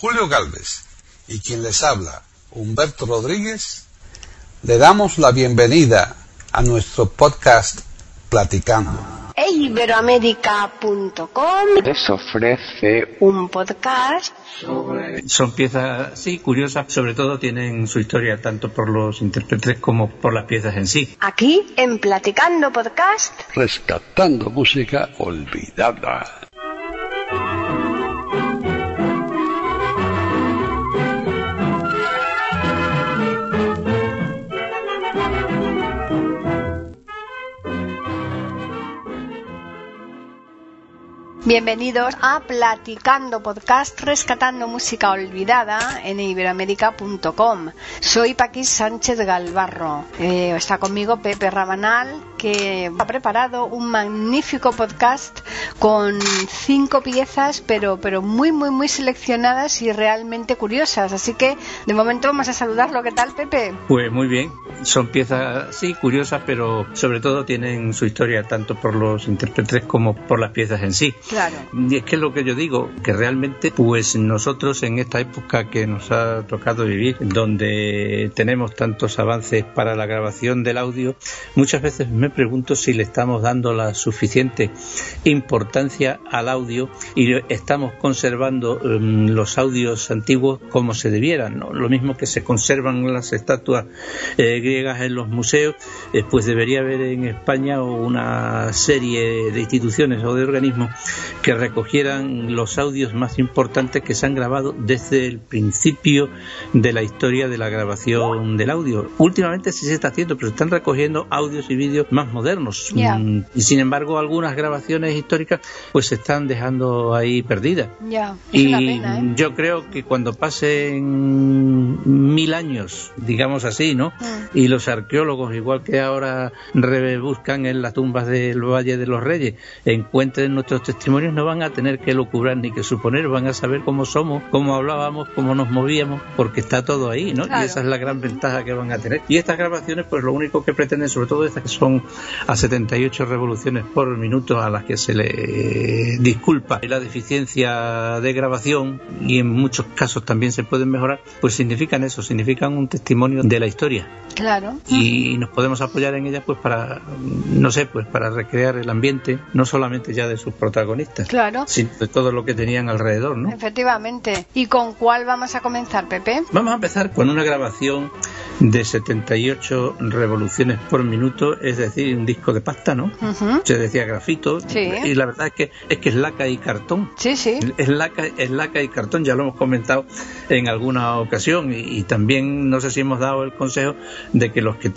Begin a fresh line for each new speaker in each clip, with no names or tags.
Julio Gálvez y quien les habla, Humberto Rodríguez, le damos la bienvenida a nuestro podcast Platicando.
Iberoamérica.com
les ofrece
un podcast.
Son piezas, sí, curiosas, sobre todo tienen su historia tanto por los intérpretes como por las piezas en sí.
Aquí en Platicando Podcast,
rescatando música olvidada.
bienvenidos a Platicando Podcast, rescatando música olvidada en Iberoamérica.com. Soy Paquis Sánchez Galvarro. Está conmigo Pepe Rabanal, que ha preparado un magnífico podcast con 5 piezas, pero muy seleccionadas y realmente curiosas. Así que de momento vamos a saludarlo. ¿Qué tal, Pepe?
Pues muy bien. Son piezas, sí, curiosas, pero sobre todo tienen su historia tanto por los intérpretes como por las piezas en sí.
Claro.
Y es que es lo que yo digo, que realmente pues nosotros en esta época que nos ha tocado vivir, donde tenemos tantos avances para la grabación del audio, muchas veces me pregunto si le estamos dando la suficiente importancia al audio y estamos conservando los audios antiguos como se debieran, ¿no? Lo mismo que se conservan las estatuas griegas en los museos, pues debería haber en España una serie de instituciones o de organismos que recogieran los audios más importantes que se han grabado desde el principio de la historia de la grabación del audio. Últimamente sí se está haciendo, pero se están recogiendo audios y vídeos más modernos.
Yeah.
Y sin embargo algunas grabaciones históricas pues se están dejando ahí perdidas.
Yeah.
Y
una pena, ¿eh?
Yo creo que cuando pasen 1000 años, digamos así, ¿no? Y los arqueólogos, igual que ahora rebuscan en las tumbas del Valle de los Reyes, encuentren nuestros testimonios, no van a tener que lucubrar ni que suponer, van a saber cómo somos, cómo hablábamos, cómo nos movíamos, porque está todo ahí, ¿no?
Claro.
Y esa es la gran ventaja que van a tener. Y estas grabaciones, pues lo único que pretenden, sobre todo estas que son a 78 revoluciones por minuto, a las que se le disculpa la deficiencia de grabación, y en muchos casos también se pueden mejorar, pues significan eso, significan un testimonio de la historia.
Claro.
Y nos podemos apoyar en ellas pues para, no sé, pues para recrear el ambiente, no solamente ya de sus protagonistas,
Claro.
sino de todo lo que tenían alrededor, ¿no?
Efectivamente. ¿Y con cuál vamos a comenzar, Pepe?
Vamos a empezar con una grabación de 78 revoluciones por minuto, es decir, un disco de pasta, ¿no?
Uh-huh.
Se decía grafito,
Sí.
Y la verdad es que es laca y cartón.
Sí.
Es laca y cartón, ya lo hemos comentado en alguna ocasión, y también no sé si hemos dado el consejo de que los que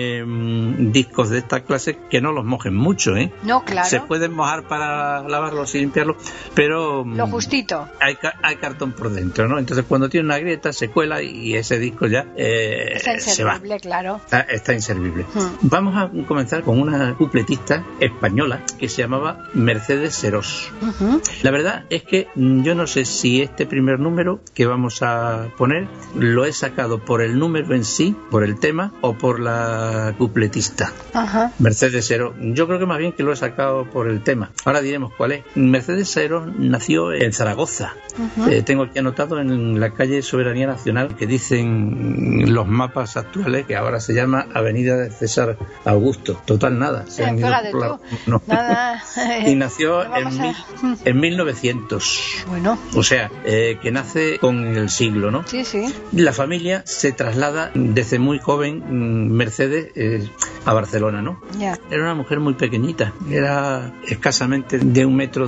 tienen discos de esta clase que no los mojen mucho, ¿eh?
No, claro.
Se pueden mojar para lavarlos y limpiarlos, pero
Lo justito.
hay cartón por dentro, ¿no? Entonces cuando tiene una grieta se cuela y ese disco ya
Está
se va.
inservible, claro.
Está inservible. Vamos a comenzar con una cupletista española que se llamaba Mercedes Serós.
Uh-huh.
La verdad es que yo no sé si este primer número que vamos a poner lo he sacado por el número en sí, por el tema, o por la cupletista.
Ajá.
Mercedes Serós. Yo creo que más bien que lo he sacado por el tema. Ahora diremos cuál es. Mercedes Serós nació en Zaragoza.
Uh-huh.
Tengo aquí anotado en la calle Soberanía Nacional, que dicen los mapas actuales que ahora se llama Avenida de César Augusto. Total, nada. Se han ido
Fíjate
por
tú.
no.
Nada.
Y nació
Vamos
en 1900.
Bueno.
O sea, que nace con el siglo, ¿no?
Sí.
La familia se traslada desde muy joven, Mercedes, a Barcelona, ¿no?
Ya.
Era una mujer muy pequeñita, era escasamente de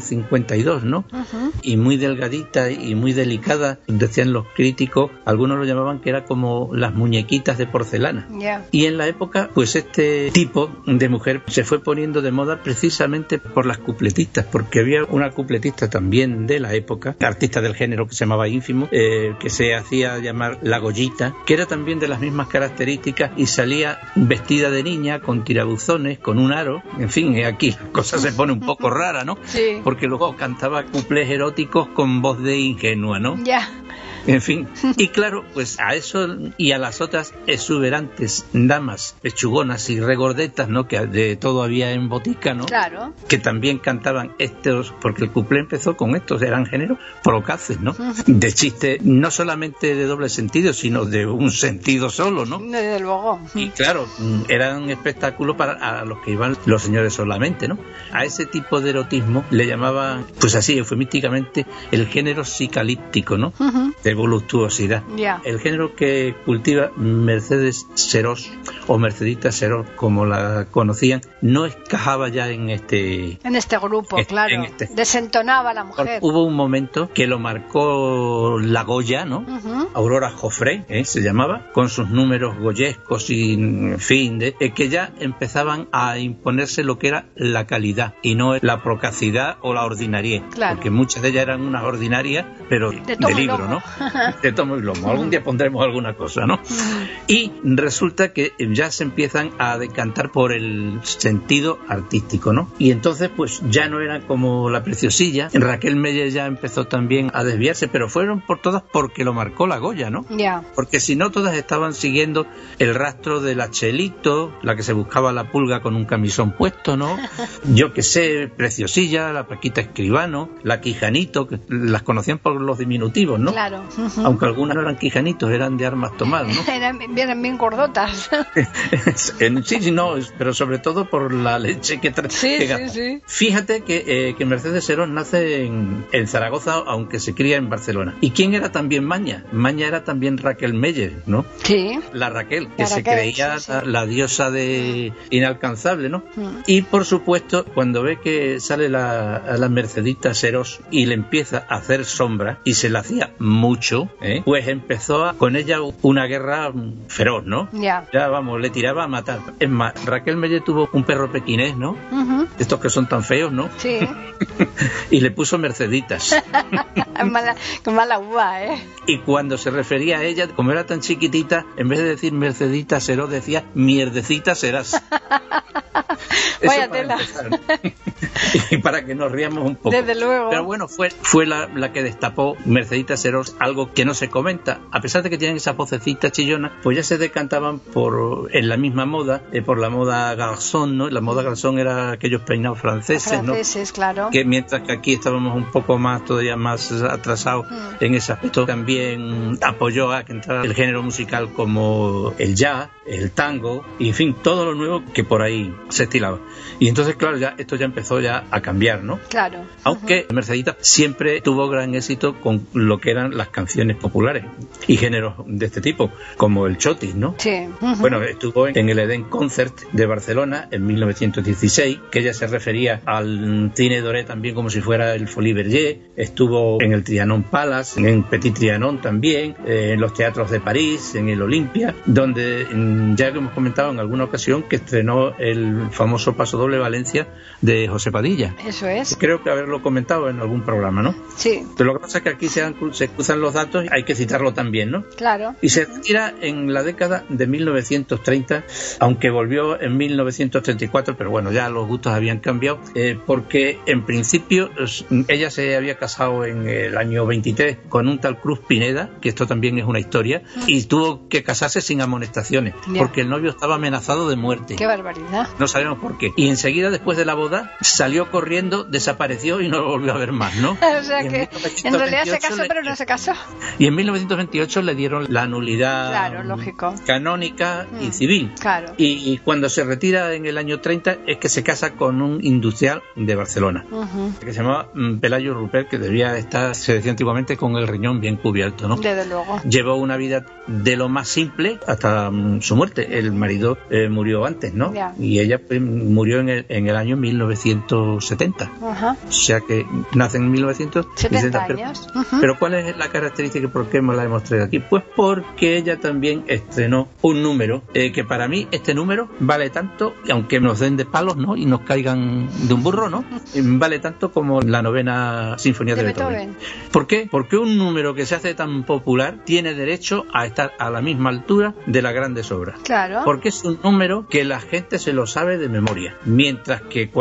1,52 m, ¿no?
Uh-huh.
Y muy delgadita y muy delicada, decían los críticos, algunos lo llamaban que era como las muñequitas de porcelana.
Ya.
Y en la época, pues este tipo de mujer se fue poniendo de moda precisamente por las cupletistas, porque había una cupletista también de la época, artista del género que se llamaba Ínfimo, que se hacía llamar La Goyita, que era también de las mismas características y salía vestida de niña, con tirabuzones, con un aro, en fin, aquí la cosa se pone un poco rara, ¿no?
Sí.
Porque luego cantaba cuplés eróticos con voz de ingenua, ¿no?
Ya.
En fin, y claro, pues a eso y a las otras exuberantes damas pechugonas y regordetas, ¿no? Que de todo había en botica, ¿no?
Claro.
Que también cantaban estos, porque el cuplé empezó con estos, eran géneros procaces, ¿no? De chiste, no solamente de doble sentido, sino de un sentido solo, ¿no?
Desde luego.
Y claro, eran espectáculos para a los que iban los señores solamente, ¿no? A ese tipo de erotismo le llamaban, pues así, eufemísticamente, el género psicalíptico, ¿no? De voluptuosidad.
Ya.
El género que cultiva Mercedes Serós, o Mercedita Serós, como la conocían, no encajaba ya en este
grupo, claro. Desentonaba a la mujer.
Hubo un momento que lo marcó la Goya, ¿no? Aurora Joffre, se llamaba, con sus números goyescos y, en fin, que ya empezaban a imponerse lo que era la calidad y no la procacidad o la ordinariedad.
Claro.
Porque muchas de ellas eran unas ordinarias, pero de libro, ¿no? De tomo y lomo. Algún día pondremos alguna cosa, ¿no? Y resulta que ya se empiezan a decantar por el sentido artístico, ¿no? Y entonces, pues ya no era como la Preciosilla. Raquel Meller ya empezó también a desviarse, pero fueron por todas porque lo marcó la Goya, ¿no?
Ya.
Porque si no, todas estaban siguiendo el rastro de la Chelito, la que se buscaba la pulga con un camisón puesto, ¿no? Yo que sé, Preciosilla, la Paquita Escribano, la Quijanito, que las conocían por los diminutivos, ¿no?
Claro.
Aunque algunas no eran Quijanitos, eran de armas tomar, ¿no?
Eran bien gordotas.
Sí, no, pero sobre todo por la leche que gasta. Sí. Fíjate que Mercedes Serós nace en Zaragoza, aunque se cría en Barcelona. ¿Y quién era también Maña? Maña era también Raquel Meller, ¿no?
Sí.
La Raquel, que se creía la diosa de inalcanzable, ¿no? Y por supuesto, cuando ve que sale la Mercedita Serós y le empieza a hacer sombra, y se la hacía mucho, pues empezó con ella una guerra feroz, ¿no?
Ya,
vamos, le tiraba a matar. Es más, Raquel Meller tuvo un perro pequinés, ¿no? Estos que son tan feos, ¿no?
Sí.
Y le puso Merceditas.
Qué mala uva, ¿eh?
Y cuando se refería a ella, como era tan chiquitita, en vez de decir Mercedita Serós, decía mierdecita serás.
Vaya tela.
Y para que nos riamos un poco.
Desde luego.
Pero bueno, fue la que destapó Mercedita Serós, algo que no se comenta. A pesar de que tienen esa vocecita chillona, pues ya se decantaban en la misma moda, por la moda garzón, ¿no? La moda garzón era aquellos peinados franceses, ¿no?
Claro.
Que mientras que aquí estábamos un poco más, todavía más atrasados en ese aspecto, también apoyó a que entrara el género musical como el jazz, el tango, y en fin, todo lo nuevo que por ahí se estilaba. Y entonces, claro, esto ya empezó ya a cambiar, ¿no?
Claro.
Aunque Mercedita siempre tuvo gran éxito con lo que eran las canciones populares y géneros de este tipo, como el chotis, ¿no?
Sí.
Bueno, estuvo en el Eden Concert de Barcelona en 1916, que ella se refería al cine doré también como si fuera el Folies Bergère. Estuvo en el Trianon Palace, en Petit Trianon también, en los teatros de París, en el Olympia, donde ya hemos comentado en alguna ocasión que estrenó el famoso Pasodoble Valencia de José Padilla.
Eso es.
Creo que haberlo comentado en algún programa, ¿no?
Sí.
Pero lo que pasa es que aquí se cruzan los datos, hay que citarlo también, ¿no?
Claro.
Y se retira en la década de 1930, aunque volvió en 1934, pero bueno, ya los gustos habían cambiado, porque en principio ella se había casado en el año 23 con un tal Cruz Pineda, que esto también es una historia, y tuvo que casarse sin amonestaciones, porque el novio estaba amenazado de muerte.
¡Qué barbaridad!
No sabemos por qué. Y enseguida, después de la boda, salió corriendo, desapareció y no lo volvió a ver más, ¿no?
O sea que en realidad se casó, pero no se casó.
Y en 1928 le dieron la nulidad,
claro, lógico,
canónica y civil.
Claro.
Y cuando se retira en el año 30 es que se casa con un industrial de Barcelona, que se llamaba Pelayo Rupert, que debía estar, se decía antiguamente, con el riñón bien cubierto, ¿no?
Desde luego.
Llevó una vida de lo más simple hasta su muerte. El marido murió antes, ¿no?
Ya.
Y ella murió en el año 1970. O sea que nace en 1970.
años.
Pero ¿cuál es la característica y por qué me la hemos traído aquí? Pues porque ella también estrenó un número que para mí este número vale tanto, aunque nos den de palos, ¿no? Y nos caigan de un burro, ¿no? Vale tanto como la novena sinfonía de Beethoven. ¿Por qué? Porque un número que se hace tan popular tiene derecho a estar a la misma altura de las grandes obras.
Claro.
Porque es un número que la gente se lo sabe de memoria. Mientras que cuando hablamos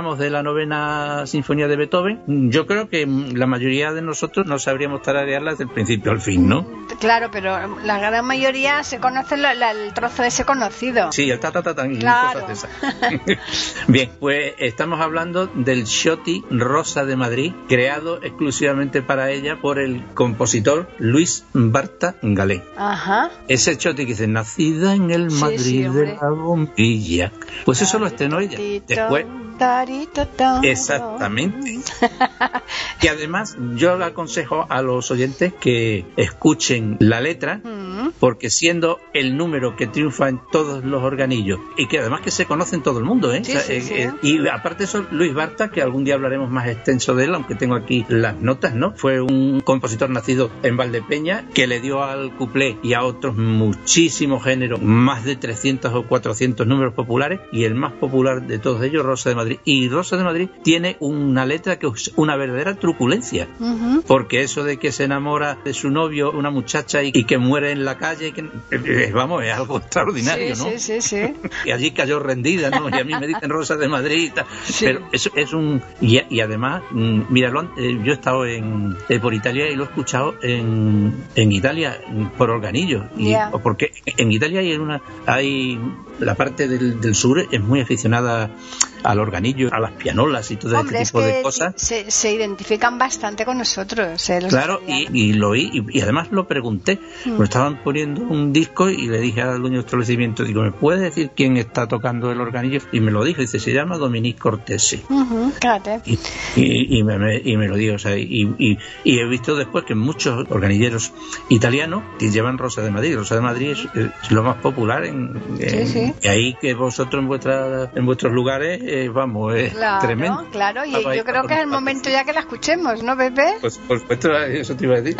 hablamos de la 9ª Sinfonía de Beethoven, yo creo que la mayoría de nosotros no sabríamos tararearla desde el principio al fin, ¿no?
Claro, pero la gran mayoría se conoce el trozo ese conocido.
Sí, el ta-ta-ta-tan y
claro.
cosas de esas. Bien, pues estamos hablando del Shoti Rosa de Madrid, creado exclusivamente para ella por el compositor Luis Barta Galé.
Ajá.
Ese Shoti que dice, nacida en el Madrid
sí,
de la bombilla. Pues eso lo estrenó ella. Después... Exactamente. Y además yo le aconsejo a los oyentes que escuchen la letra, porque siendo el número que triunfa en todos los organillos y que además que se conoce en todo el mundo, ¿eh?
Sí.
Y aparte de eso, Luis Barta, que algún día hablaremos más extenso de él, aunque tengo aquí las notas, ¿no? Fue un compositor nacido en Valdepeña que le dio al cuplé y a otros muchísimos géneros más de 300 o 400 números populares, y el más popular de todos ellos, Rosa de Madrid. Y Rosa de Madrid tiene una letra que es una verdadera truculencia, porque eso de que se enamora de su novio, una muchacha, y que muere en la calle, vamos, es algo extraordinario, ¿no?
Sí.
Y allí cayó rendida, ¿no? Y a mí me dicen Rosa de Madrid y tal. Sí. Pero eso es un... Y además, mira, yo he estado por Italia y lo he escuchado en Italia por organillo. Porque en Italia hay la parte del sur es muy aficionada al organillo, a las pianolas y todo este tipo de cosas.
Se identifican bastante con nosotros.
Claro, y lo oí, y además lo pregunté. Me estaban poniendo un disco y le dije al dueño del establecimiento, digo, ¿me puedes decir quién está tocando el organillo? Y me lo dijo, dice, se llama Dominique Cortesi. Y me lo dijo, o sea, y he visto después que muchos organilleros italianos llevan Rosa de Madrid. Rosa de Madrid es lo más popular y ahí que vosotros en vuestros lugares vamos, es tremendo.
Claro, y yo creo que es el momento ya que la escuchemos, ¿no, Pepe?
Pues por supuesto, eso te iba a decir.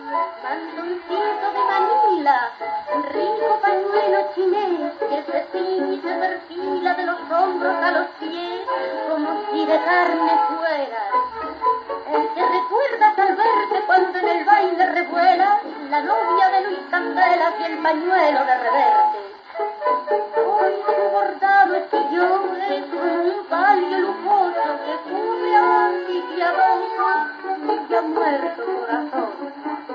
Mandoncito de Manila, rico pañuelo chinés que se ciñe y se perfila de los hombros a los pies como si de carne fuera. El que recuerdas al verte cuando en el baile revuela la novia de Luis Candelas y el pañuelo de Reverte. Hoy su bordado estillón es como un palio lujoso que cubre a mi piadoso y ya muerto corazón.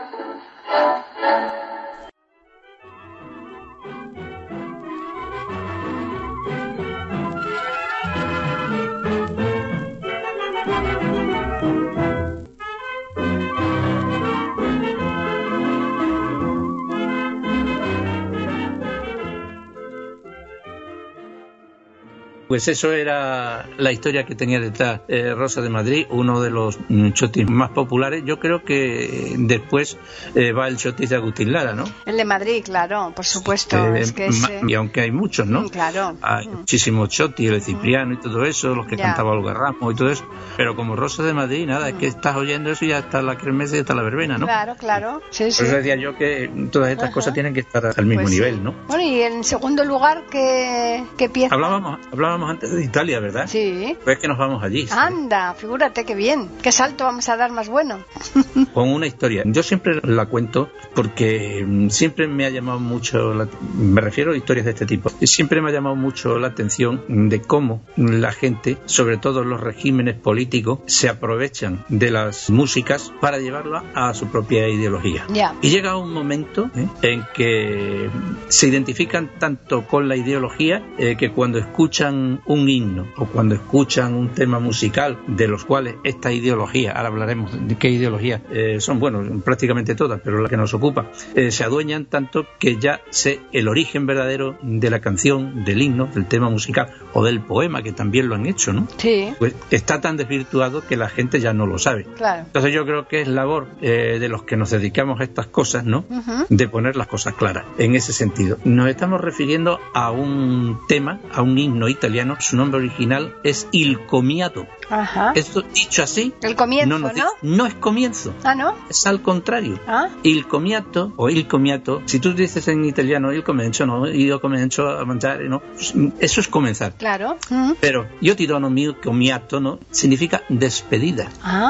Pues eso era la historia que tenía detrás Rosa de Madrid, uno de los chotis más populares. Yo creo que después va el chotis de Agustín Lara, ¿no?
El de Madrid, claro, por supuesto. Es que
y aunque hay muchos, ¿no?
Claro.
Hay muchísimos chotis, el de Cipriano y todo eso, los que cantaba Olga Ramos y todo eso. Pero como Rosa de Madrid, nada, es que estás oyendo eso y ya está la kermés y ya está la verbena, ¿no?
Claro. Sí,
Por eso decía yo que todas estas cosas tienen que estar al mismo nivel, ¿no?
Bueno, y en segundo lugar, ¿qué pieza?
Hablábamos antes de Italia, ¿verdad?
Sí.
Pues que nos vamos allí. ¿Sí?
Anda, figúrate qué bien. ¿Qué salto vamos a dar más bueno?
Con una historia. Yo siempre la cuento porque siempre me ha llamado mucho, me refiero a historias de este tipo, siempre me ha llamado mucho la atención de cómo la gente, sobre todo los regímenes políticos, se aprovechan de las músicas para llevarla a su propia ideología. Y llega un momento en que se identifican tanto con la ideología que cuando escuchan un himno o cuando escuchan un tema musical de los cuales esta ideología, ahora hablaremos de qué ideología son, bueno, prácticamente todas, pero la que nos ocupa, se adueñan tanto que ya sé el origen verdadero de la canción, del himno, del tema musical o del poema, que también lo han hecho, ¿no?
Sí.
Pues está tan desvirtuado que la gente ya no lo sabe.
Claro.
Entonces yo creo que es labor de los que nos dedicamos a estas cosas, ¿no? De poner las cosas claras. En ese sentido, nos estamos refiriendo a un tema, a un himno italiano. Su nombre original es Il Comiato.
Ajá.
Esto dicho así,
el comienzo, ¿no?
No es comienzo.
Ah, ¿no?
Es al contrario. Il Comiato o Il Comiato, si tú dices en italiano il comincio, no, io comincio a mangiare, no, eso es comenzar.
Claro.
Pero io ti dono mio comiato, no, significa despedida.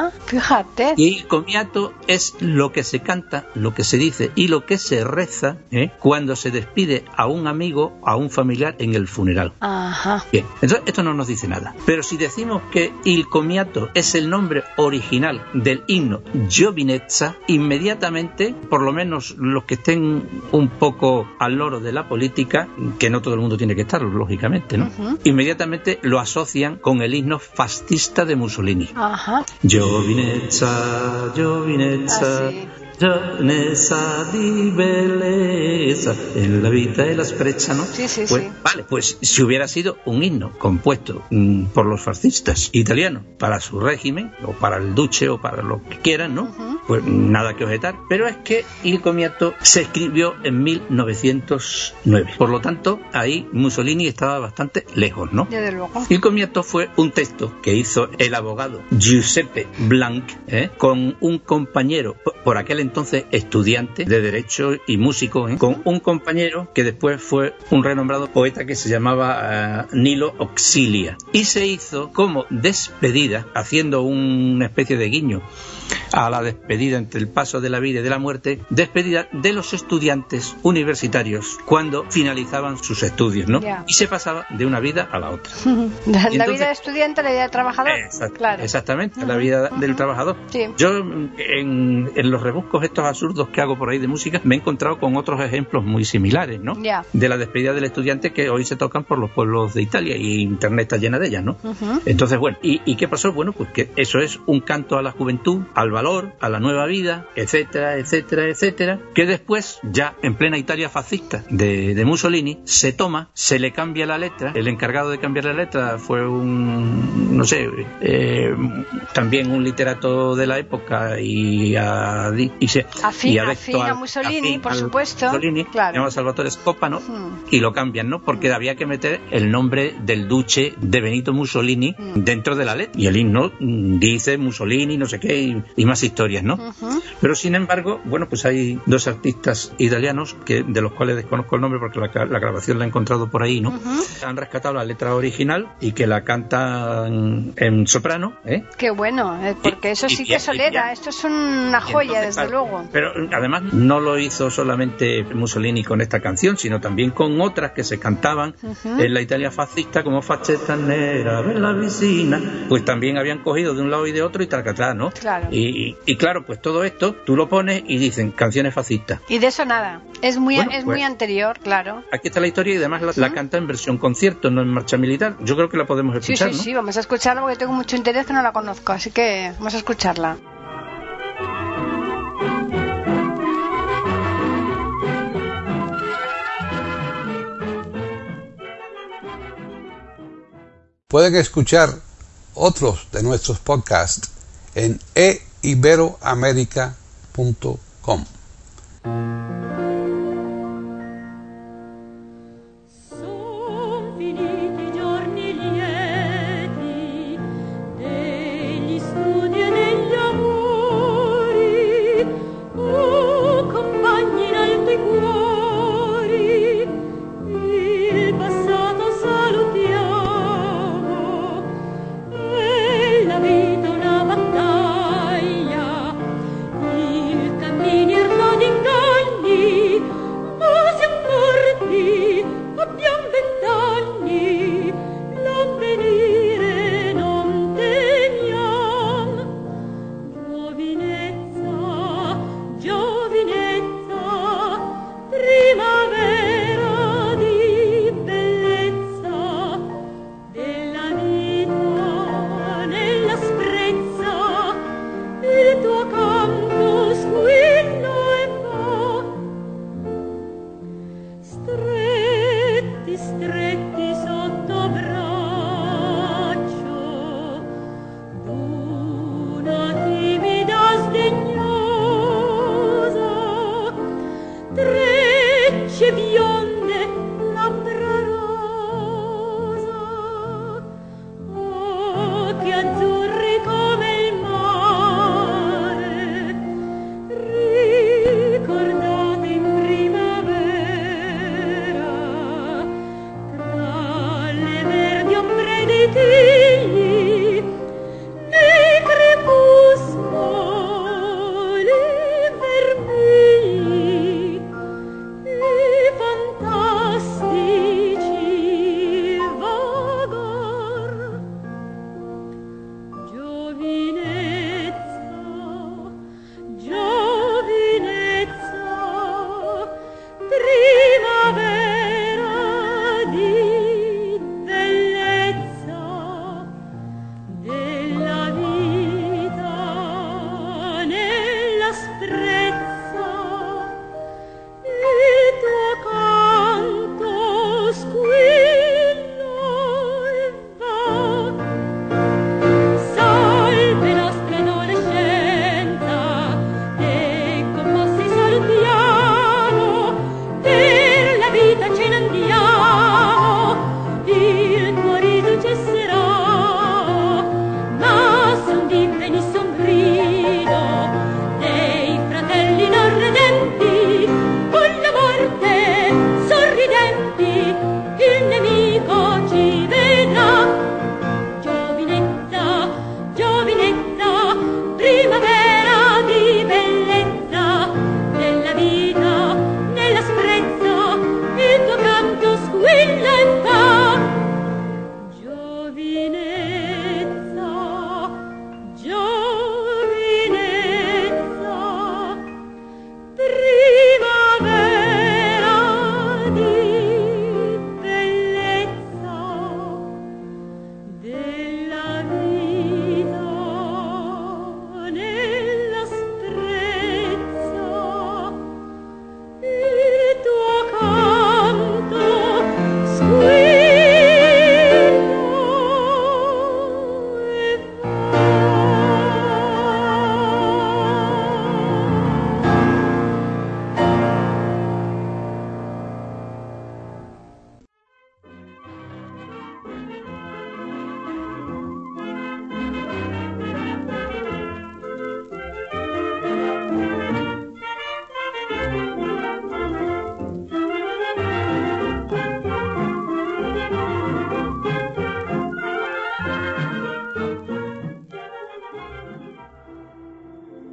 Fíjate.
Y il comiato es lo que se canta, lo que se dice y lo que se reza cuando se despide a un amigo, a un familiar en el funeral.
Ajá.
Bien, entonces esto no nos dice nada. Pero si decimos que il comiato es el nombre original del himno Giovinezza, inmediatamente, por lo menos los que estén un poco al loro de la política, que no todo el mundo tiene que estar, lógicamente, ¿no? Inmediatamente lo asocian con el himno fascista de Mussolini.
Ajá.
Giovinezza, Giovinezza. Giovinezza di bellezza en la vida y la sprecha, ¿no?
Sí.
Pues, vale, pues si hubiera sido un himno compuesto por los fascistas italianos para su régimen, o para el duce, o para lo que quieran, ¿no? Pues nada que objetar. Pero es que Il Comiato se escribió en 1909. Por lo tanto, ahí Mussolini estaba bastante lejos, ¿no?
Desde luego.
Il Comiato fue un texto que hizo el abogado Giuseppe Blanc con un compañero, por aquel entonces estudiante de Derecho y músico, con un compañero que después fue un renombrado poeta que se llamaba Nilo Auxilia. Y se hizo como despedida, haciendo una especie de guiño a la despedida entre el paso de la vida y de la muerte, despedida de los estudiantes universitarios cuando finalizaban sus estudios, ¿no? Y se pasaba de una vida a la otra.
La vida de estudiante a la vida de trabajador. Claro.
Exactamente, la vida del trabajador.
Sí.
Yo en los rebuscos estos absurdos que hago por ahí de música me he encontrado con otros ejemplos muy similares, ¿no? De la despedida del estudiante que hoy se tocan por los pueblos de Italia y Internet está llena de ellas, ¿no? Entonces, bueno, ¿y qué pasó? Bueno, pues que eso es un canto a la juventud, al valor, a la nueva vida, etcétera, etcétera, etcétera, que después, ya en plena Italia fascista de Mussolini, se le cambia la letra. El encargado de cambiar la letra fue también un literato de la época
afín a Mussolini, por supuesto.
Mussolini,
claro.
llamado Salvatore Scopano, y lo cambian, ¿no? Porque había que meter el nombre del duce de Benito Mussolini dentro de la letra. Y el himno dice Mussolini, no sé qué, y más historias, ¿no? Pero sin embargo, bueno, pues hay dos artistas italianos de los cuales desconozco el nombre porque la grabación la he encontrado por ahí, ¿no? Han rescatado la letra original y que la cantan en soprano, ¿eh?
Qué bueno, porque eso sí que es solera, esto es una joya,
entonces,
desde luego.
Pero además no lo hizo solamente Mussolini con esta canción, sino también con otras que se cantaban en la Italia fascista, como Faccetta Nera, Bella Vicina, pues también habían cogido de un lado y de otro y tarcatrá, ¿no?
Claro.
Y claro, pues todo esto tú lo pones y dicen canciones fascistas.
Y de eso nada, es muy
Bueno,
anterior, claro.
Aquí está la historia y además la canta en versión concierto, no en marcha militar. Yo creo que la podemos escuchar,
Sí, vamos a escucharla porque tengo mucho interés que no la conozco, así que vamos a escucharla.
Pueden escuchar otros de nuestros podcasts en eiberoamerica.com.
Son finiti i giorni lieti degli studi e degli amori, oh compagni in alto i cuori, il passato salutiamo, e la vita una battaglia, il camminir non inganna.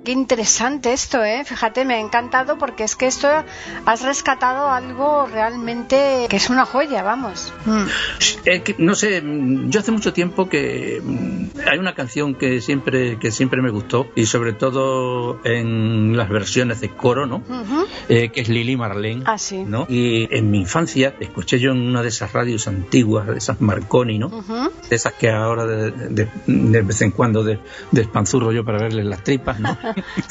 qué interesante esto, fíjate, me ha encantado porque es que esto has rescatado algo realmente que es una joya, vamos.
No sé, yo hace mucho tiempo que hay una canción que siempre me gustó, y sobre todo en las versiones de coro, ¿no? Que es Lili Marlene,
sí.
¿no? Y en mi infancia escuché yo en una de esas radios antiguas, de esas Marconi, ¿no? De esas que ahora de vez en cuando despanzurro yo para verles las tripas, ¿no?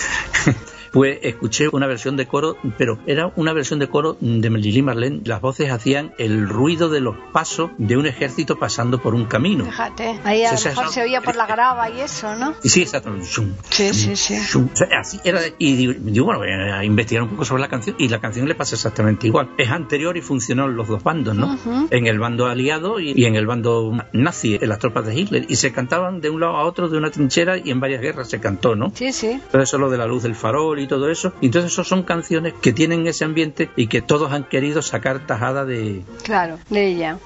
Pues escuché una versión de coro, pero era una versión de coro de Lili Marlene. Las voces hacían el ruido de los pasos de un ejército pasando por un camino.
Fíjate, ahí a lo mejor se oía por la grava y eso, ¿no?
Sí, exacto.
Sí.
O sea, así era. Y digo, bueno, voy a investigar un poco sobre la canción, y la canción le pasa exactamente igual. Es anterior y funcionó en los dos bandos, ¿no? En el bando aliado y en el bando nazi, en las tropas de Hitler. Y se cantaban de un lado a otro de una trinchera, y en varias guerras se cantó, ¿no? Sí. Todo eso, lo de la luz del farol y todo eso. Y entonces eso son canciones que tienen ese ambiente y que todos han querido sacar tajada de...
Claro, de ella.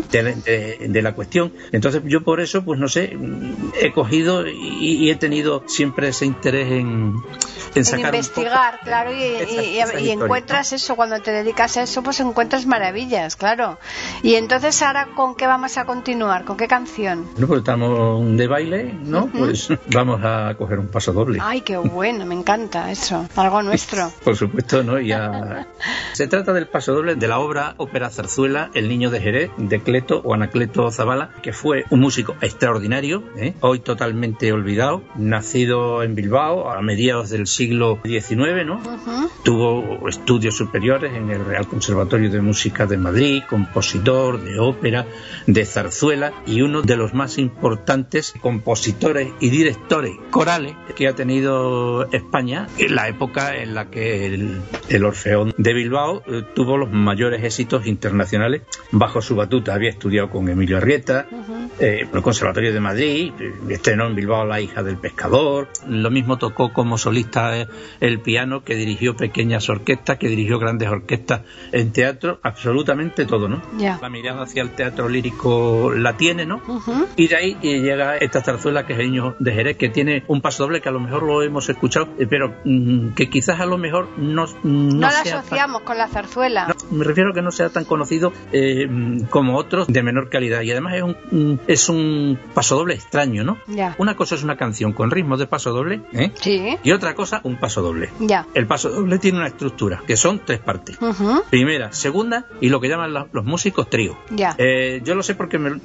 De la cuestión. Entonces yo por eso, pues no sé, he cogido y he tenido siempre ese interés en sacar
investigar,
un poco,
claro, y encuentras, ¿no? Eso, cuando te dedicas a eso, pues encuentras maravillas, claro. Y entonces ahora, ¿con qué vamos a continuar? ¿Con qué canción?
Bueno, pues estamos de baile, ¿no? Pues vamos a coger un paso doble.
Ay, qué bueno, me encanta eso, algo nuestro.
Por supuesto, ¿no? Se trata del paso doble de la obra ópera zarzuela El Niño de Jerez, de Cleto o Anacleto Zabala, que fue un músico extraordinario, hoy totalmente olvidado, nacido en Bilbao a mediados del siglo XIX, ¿no? Tuvo estudios superiores en el Real Conservatorio de Música de Madrid, compositor de ópera, de zarzuela, y uno de los más importantes compositores y directores corales que ha tenido España en la época en la que el Orfeón de Bilbao tuvo los mayores éxitos internacionales bajo su batuta. Había estudiado con Emilio Arrieta, en el Conservatorio de Madrid, estrenó en Bilbao La hija del pescador, lo mismo tocó como solista el piano, que dirigió pequeñas orquestas, que dirigió grandes orquestas en teatro, absolutamente todo, ¿no? La mirada hacia el teatro lírico la tiene, ¿no? Y de ahí llega esta zarzuela, que es El Niño de Jerez, que tiene un paso doble que a lo mejor lo hemos escuchado, pero que quizás a lo mejor no
la asociamos con la zarzuela.
No, me refiero a que no sea tan conocido como otros de menor calidad, y además es un pasodoble extraño, ¿no? Una cosa es una canción con ritmos de pasodoble, y otra cosa un pasodoble. El pasodoble tiene una estructura que son 3 partes: primera, segunda y lo que llaman los músicos trío. Yo lo sé porque me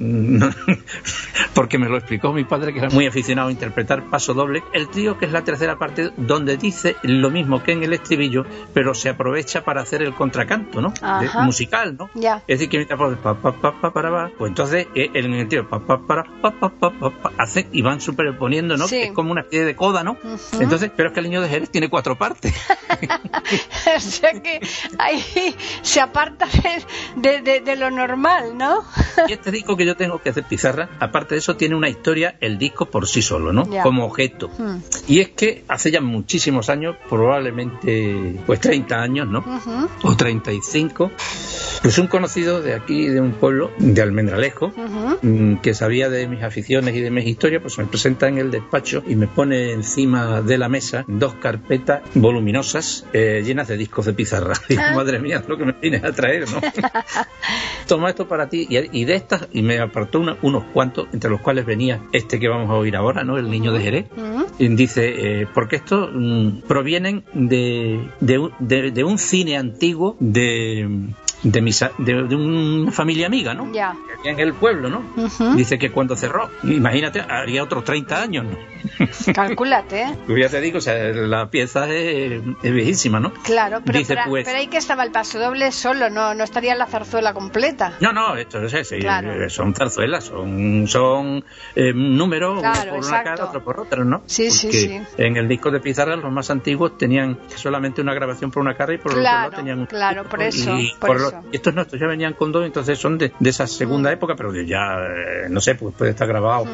lo explicó mi padre, que era muy aficionado a interpretar pasodoble. El trío, que es la tercera parte, donde dice lo mismo que en el estribillo, pero se aprovecha para hacer el contracanto, ¿no? Musical, ¿no? Es decir, que mientras pues entonces en el trío hace y van superponiendo, ¿no? Que es como una especie de coda, ¿no? Entonces, pero es que El Niño de Jerez tiene 4 partes.
O sea que ahí se aparta de lo normal, ¿no?
Y este disco que yo tengo, que es de Pizarra, aparte de eso, tiene una historia, el disco por sí solo, ¿no? Como objeto. Y es que hace ya muchísimos años, probablemente pues 30 años, ¿no? O 35, pues un conocido de aquí, de un pueblo, de Almendralejo, que sabía de mis aficiones y de mis historias, pues me presenta en el despacho y me pone encima de la mesa 2 carpetas voluminosas llenas de discos de Pizarra. Y madre mía, lo que me vienes a traer, ¿no? Toma esto para ti. Y de estas, y me apartó unos cuantos, entre los cuales venía este que vamos a oír ahora, ¿no? El Niño de Jerez. Y dice, porque estos provienen de un cine antiguo de una familia amiga, ¿no? En el pueblo, ¿no? Dice que cuando cerró, imagínate, haría otros 30 años, ¿no?
Calcúlate,
Ya te digo, o sea, la pieza es viejísima, ¿no?
Claro, pero,
dice,
pero ahí que estaba el pasodoble solo, no estaría la zarzuela completa.
No, esto son zarzuelas, son números, uno por una cara, otro por otra, ¿no?
Sí.
En el disco de Pizarra, los más antiguos tenían solamente una grabación por una cara y por el otro lado tenían un...
Claro, por eso.
Y estos no, estos ya venían con 2, entonces son de esa segunda época, pero ya, no sé, pues puede estar grabado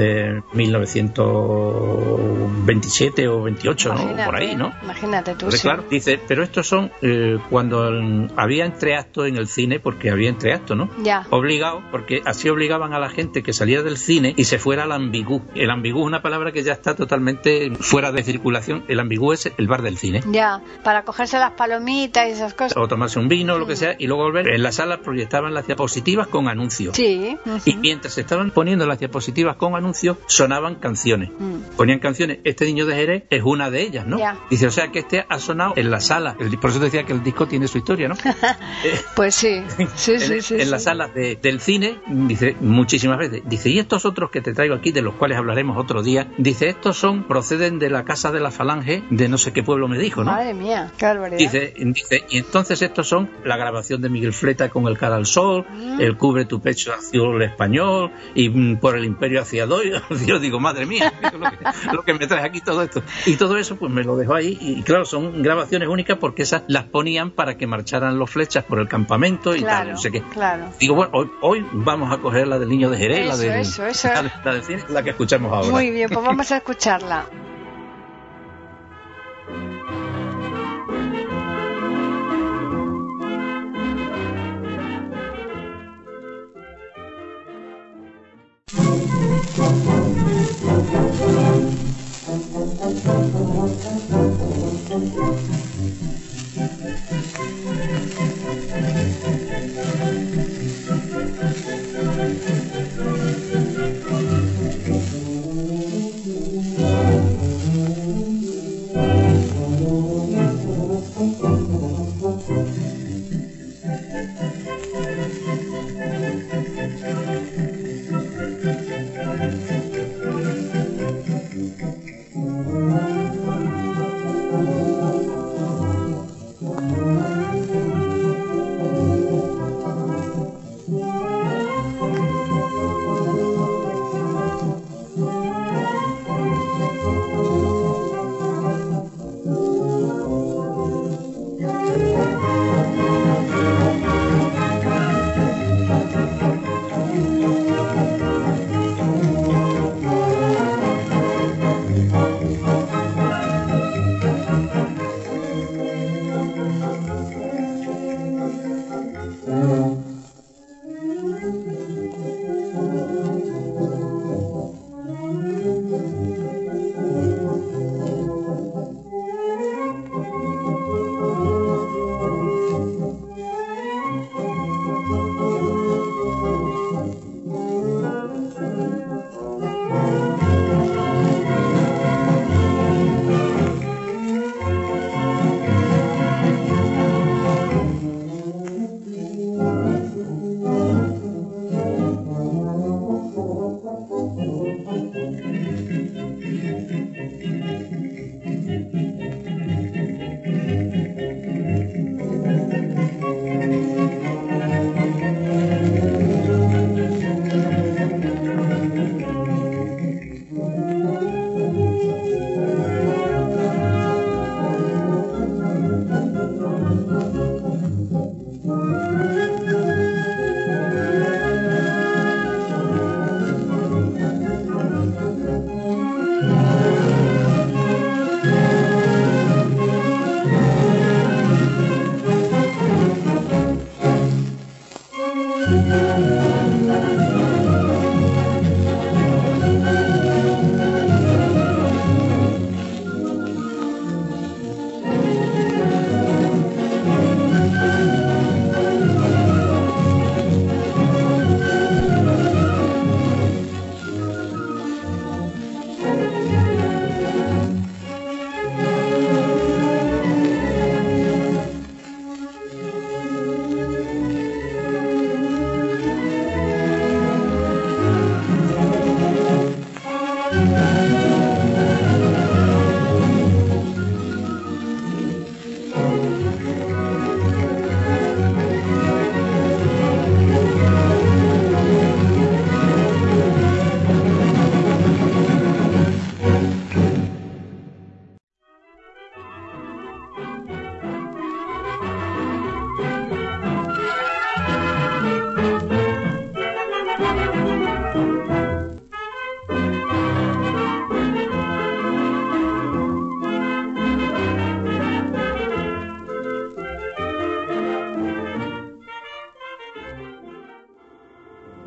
1927 o 28, ¿no? Por ahí, ¿no?
Imagínate tú,
Claro, dice, pero estos son cuando había entreacto en el cine, porque había 13 actos, ¿no?
Ya.
Obligado, porque así obligaban a la gente que salía del cine y se fuera al ambigú. El ambigú es una palabra que ya está totalmente fuera de circulación. El ambigú es el bar del cine.
Ya, para cogerse las palomitas y esas cosas.
O tomarse un vino, lo que sea, y luego volver. En la sala proyectaban las diapositivas con anuncios.
Sí.
Y mientras se estaban poniendo las diapositivas con anuncios, sonaban canciones. Ponían canciones. Este niño de Jerez es una de ellas, ¿no?
Ya.
Dice, o sea, que este ha sonado en la sala. Por eso decía que el disco tiene su historia, ¿no?
Pues sí. Sí.
En las salas del cine, dice, muchísimas veces. Dice, y estos otros que te traigo aquí, de los cuales hablaremos otro día, dice, estos proceden de la casa de la Falange de no sé qué pueblo me dijo, ¿no?
Madre mía, qué barbaridad.
Dice, y entonces estos son la grabación de Miguel Fleta con El cara al sol, El cubre tu pecho azul español, y Por el imperio hacia doy. Yo digo, madre mía, lo que me traes aquí todo esto. Y todo eso pues me lo dejó ahí, y claro, son grabaciones únicas porque esas las ponían para que marcharan los flechas por el campamento y tal, no sé qué.
Claro.
Digo, bueno, hoy vamos a coger la del niño de Jerez, la del cine, la que escuchamos ahora.
Muy bien, pues vamos a escucharla.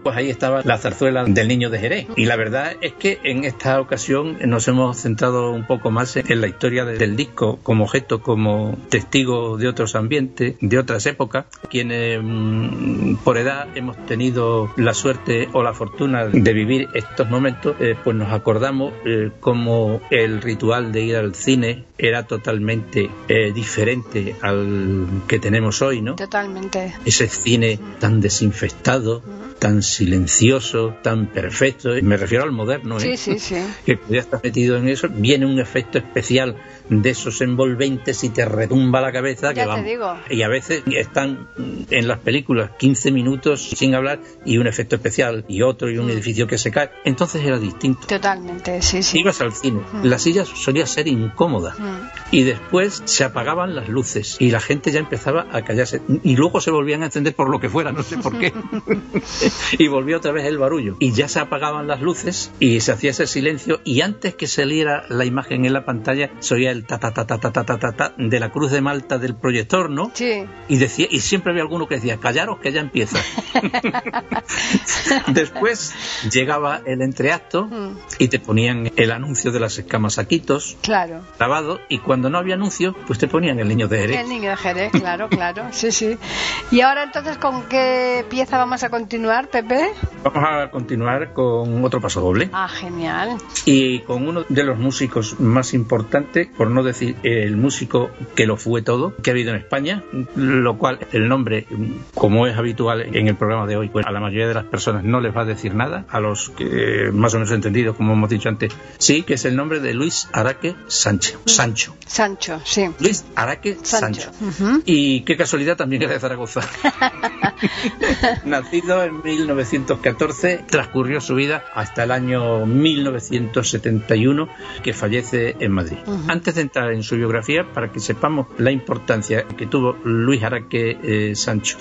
pues ahí estaba la zarzuela del Niño de Jerez. Y la verdad es que en esta ocasión nos hemos centrado un poco más en la historia del disco como objeto, como testigo de otros ambientes, de otras épocas, quienes por edad hemos tenido la suerte o la fortuna de vivir estos momentos, pues nos acordamos cómo el ritual de ir al cine era totalmente diferente al que tenemos hoy, ¿no?
Totalmente.
Ese cine tan desinfectado, tan silencioso, tan perfecto. Me refiero al moderno, ¿eh?
Sí.
Que ya estás metido en eso. Viene un efecto especial de esos envolventes y te retumba la cabeza.
Ya
que
te digo.
Y a veces están en las películas 15 minutos sin hablar y un efecto especial y otro y un edificio que se cae. Entonces era distinto.
Totalmente, sí.
Ibas al cine, la silla solía ser incómoda y después se apagaban las luces y la gente ya empezaba a callarse y luego se volvían a encender por lo que fuera, no sé por qué. Y volvió otra vez el barullo y ya se apagaban las luces y se hacía ese silencio, y antes que saliera la imagen en la pantalla se oía el ta ta ta ta ta ta ta ta ta de la cruz de Malta del proyector, ¿no?
Sí.
Y decía, y siempre había alguno que decía, callaros que ya empieza. Después llegaba el entreacto y te ponían el anuncio de las escamas Saquitos,
claro,
grabado, y cuando no había anuncio pues te ponían el Niño de Jerez.
El Niño de Jerez, claro, sí. Y ahora entonces, ¿con qué pieza vamos a continuar, Pepe?
Vamos a continuar con otro pasodoble.
Ah, genial.
Y con uno de los músicos más importantes, por no decir el músico que lo fue todo, que ha habido en España, lo cual el nombre, como es habitual en el programa de hoy, pues a la mayoría de las personas no les va a decir nada, a los que más o menos entendidos, como hemos dicho antes, sí, que es el nombre de Luis Araque Sancho.
Sancho, sí.
Luis Araque Sancho. Y qué casualidad, también era de Zaragoza. Nacido en 1914, transcurrió su vida hasta el año 1971, que fallece en Madrid. Antes de entrar en su biografía, para que sepamos la importancia que tuvo Luis Araque Sancho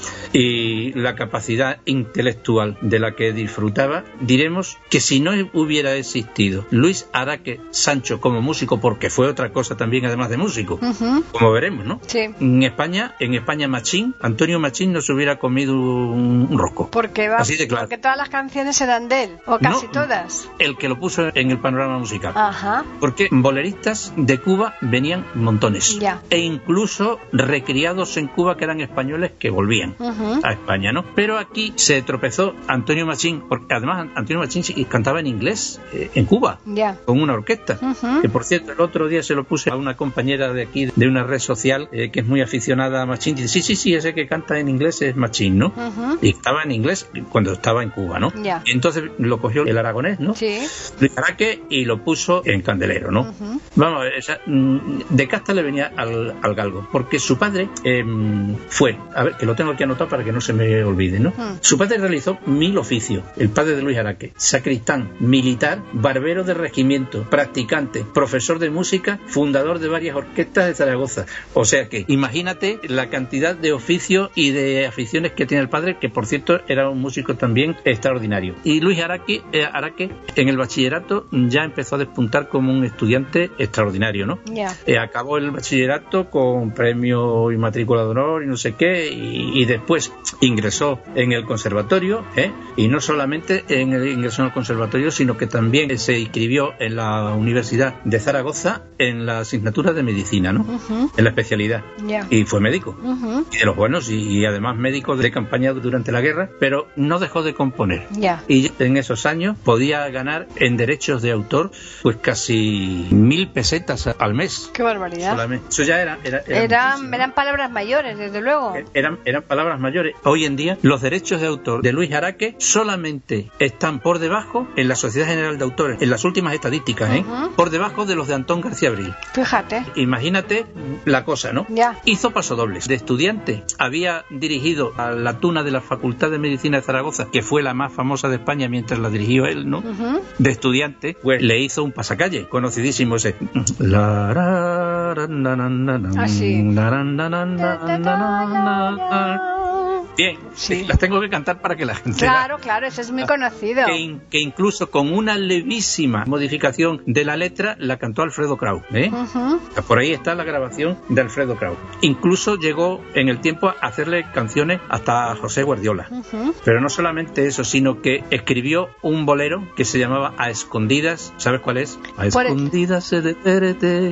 y la capacidad intelectual de la que disfrutaba, diremos que si no hubiera existido Luis Araque Sancho como músico, porque fue otra cosa también además de músico, como veremos, ¿no?
Sí.
En España Antonio Machín no se hubiera comido un rosco.
Así de claro. Porque todas las canciones eran de él, o casi todas.
El que lo puso en el panorama musical.
Ajá.
Porque boleristas de Cuba venían montones.
Ya.
E incluso recriados en Cuba que eran españoles que volvían a España, ¿no? Pero aquí se tropezó Antonio Machín, porque además Antonio Machín cantaba en inglés en Cuba, con una orquesta. Que por cierto, el otro día se lo puse a una compañera de aquí, de una red social, que es muy aficionada a Machín. Y dice, sí, ese que canta en inglés es Machín, ¿no? Y estaba en inglés cuando estaba en Cuba, ¿no? Y entonces lo cogió el aragonés, ¿no?
Sí.
Luis Araque, y lo puso en Candelero, ¿no? Vamos a ver, de casta le venía al galgo, porque su padre fue, a ver, que lo tengo aquí anotado para que no se me olvide, ¿no? Su padre realizó 1000 oficios, el padre de Luis Araque: sacristán, militar, barbero de regimiento, practicante, profesor de música, fundador de varias orquestas de Zaragoza. O sea que imagínate la cantidad de oficios y de aficiones que tiene el padre, que por cierto era un músico también extraordinario. Y Luis Araque en el bachillerato ya empezó a despuntar como un estudiante extraordinario, ¿no? Acabó el bachillerato con premio y matrícula de honor y no sé qué, y después ingresó en el conservatorio, y no solamente ingresó en el conservatorio, sino que también se inscribió en la Universidad de Zaragoza en la asignatura de medicina, ¿no? En la especialidad. Y fue médico. Y de los buenos, y además médico de campaña durante la guerra, pero no dejó de componer. Y en esos años podía ganar en derechos de autor pues casi 1000 pesetas al mes.
¡Qué barbaridad!
Solamente. Eso ya
eran palabras mayores, desde luego.
Eran palabras mayores. Hoy en día los derechos de autor de Luis Araque solamente están por debajo, en la Sociedad General de Autores, en las últimas estadísticas, por debajo de los de Antón García Abril.
Fíjate.
Imagínate la cosa, ¿no? Hizo pasodobles. De estudiante había dirigido a la tuna de la Facultad de Medicina de Zaragoza, que fue la más famosa de España mientras la dirigió él, ¿no? De estudiante, pues le hizo un pasacalle, conocidísimo ese. Bien,
Sí.
las tengo que cantar para que la gente...
Claro, ese es muy conocido.
Que incluso con una levísima modificación de la letra la cantó Alfredo Kraus, ¿eh?
Ujú.
Por ahí está la grabación de Alfredo Kraus. Incluso llegó en el tiempo a hacerle canciones hasta a José Guardiola.
Ujú.
Pero no solamente eso, sino que escribió un bolero que se llamaba A Escondidas. ¿Sabes cuál es? A Escondidas se desperte,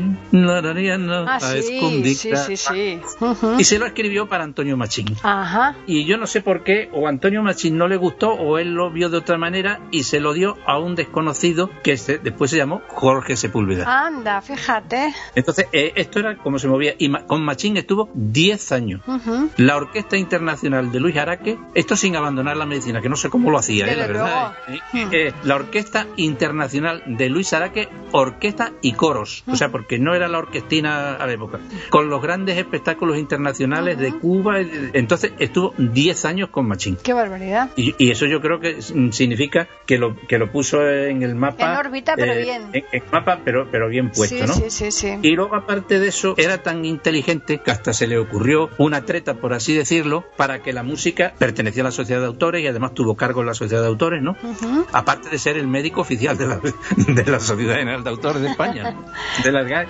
Ah,
a
sí,
Escondidas.
sí. Ujú.
Y se lo escribió para Antonio Machín.
Ajá.
Y yo no sé por qué, o a Antonio Machín no le gustó, o él lo vio de otra manera y se lo dio a un desconocido que después se llamó Jorge Sepúlveda.
Anda, fíjate.
Entonces, esto era como se movía. Y con Machín estuvo 10 años.
Ujú.
La Orquesta Internacional de Luis Araque, esto sin abandonar la medicina, que no sé cómo lo hacía,
Desde
la verdad. La Orquesta Internacional de Luis Araque, orquesta y coros. O sea, porque no era la orquestina a la época. Con los grandes espectáculos internacionales de Cuba. Entonces, estuvo 10 años con Machín.
Qué barbaridad.
Y eso yo creo que significa que lo puso en el mapa.
En órbita, pero bien.
En mapa, pero bien puesto,
Sí,
¿no?
sí.
Y luego, aparte de eso, era tan inteligente que hasta se le ocurrió una treta, por así decirlo, para que la música pertenecía a la sociedad de autores y además tuvo cargo en la sociedad de autores, ¿no?
Ujú.
Aparte de ser el médico oficial de la Sociedad General de Autores de España, de la SGAE,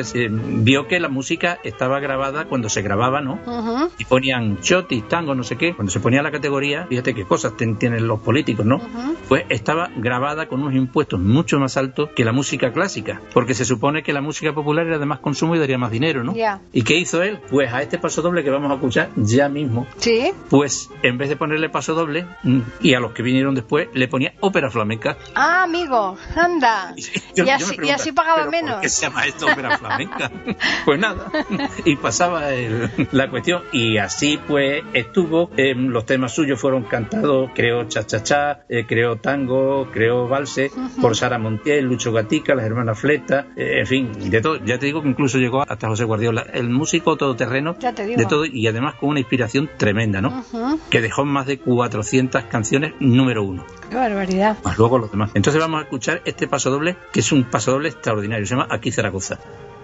vio que la música estaba grabada cuando se grababa, ¿no?
Ujú.
Y ponían chotis, tango, no sé qué. Cuando se ponía la categoría, fíjate qué cosas tienen los políticos, ¿no?
Ujú.
Pues estaba grabada con unos impuestos mucho más altos que la música clásica, porque se supone que la música popular era de más consumo y daría más dinero, ¿no?
Ya.
¿Y qué hizo él? Pues a este pasodoble que vamos a escuchar ya mismo,
Sí.
pues en vez de ponerle pasodoble, y a los que vinieron después, le ponía ópera flamenca.
Ah, amigo, anda.
Yo me
Y así
pregunto,
pagaba
¿pero
menos.
¿por qué se llama esto ópera flamenca? Pues nada, y pasaba la cuestión, y así pues estuvo. Los temas suyos fueron cantados, creó cha-cha-cha, creó tango, creó valse, por Sara Montiel, Lucho Gatica, las hermanas Fleta, en fin, de todo. Ya te digo que incluso llegó hasta José Guardiola, el músico todoterreno,
Ya te digo.
de todo, y además con una inspiración tremenda, ¿no?
Ujú.
Que dejó más de 400 canciones número 1.
Qué barbaridad.
Más luego los demás. Entonces vamos a escuchar este pasodoble, que es un pasodoble extraordinario, se llama Aquí Zaragoza.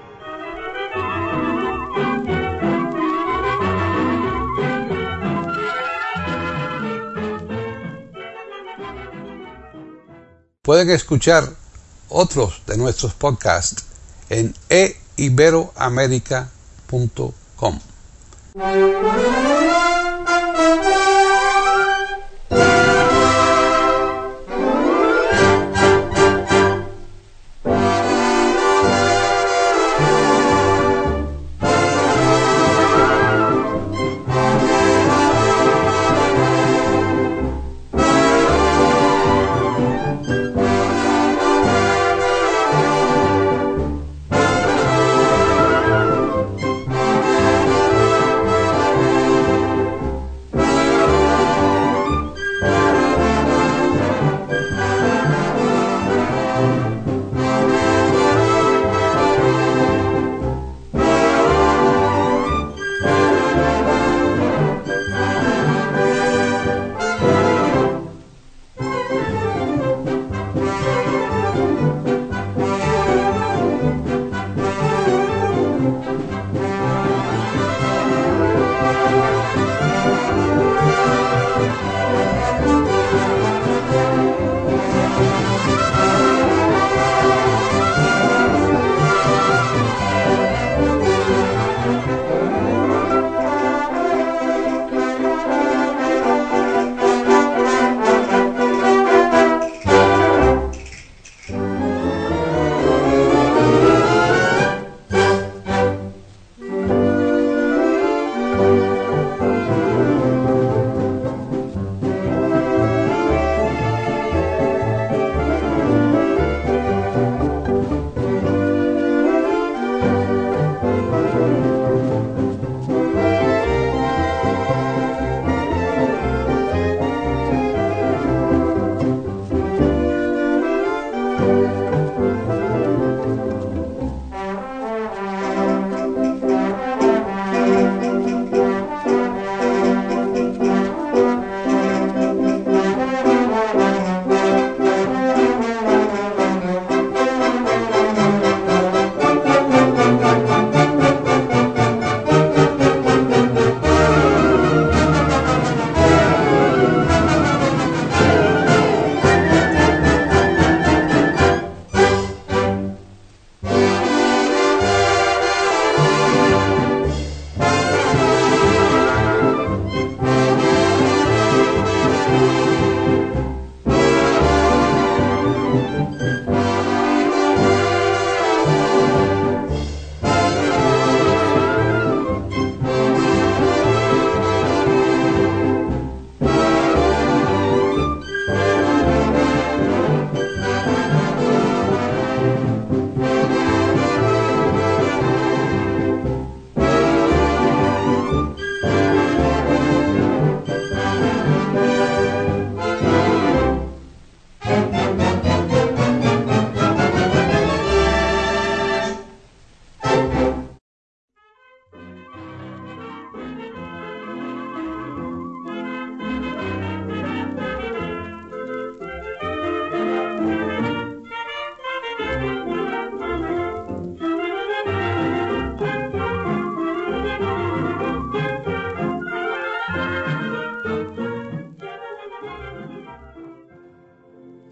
Pueden escuchar otros de nuestros podcasts en eiberoamerica.com.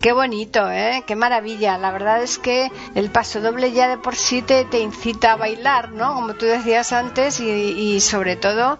Qué bonito, qué maravilla. La verdad es que el pasodoble ya de por sí te incita a bailar, ¿no? Como tú decías antes, y sobre todo